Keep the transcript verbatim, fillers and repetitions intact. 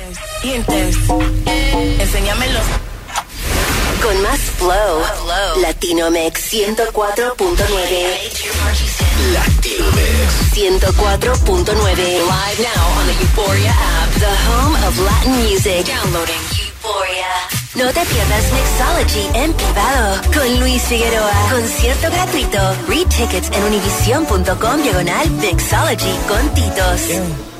Dientes. Enséñamelo. Con más flow, flow. Latino Mix ciento cuatro punto nueve. Latino Mix ciento cuatro punto nueve. Live now on the Euphoria app. The home of Latin music. Downloading Euphoria. No te pierdas Mixology en privado con Luis Figueroa. Concierto gratuito. Read tickets en univision punto com diagonal Mixology con Titos. Yeah.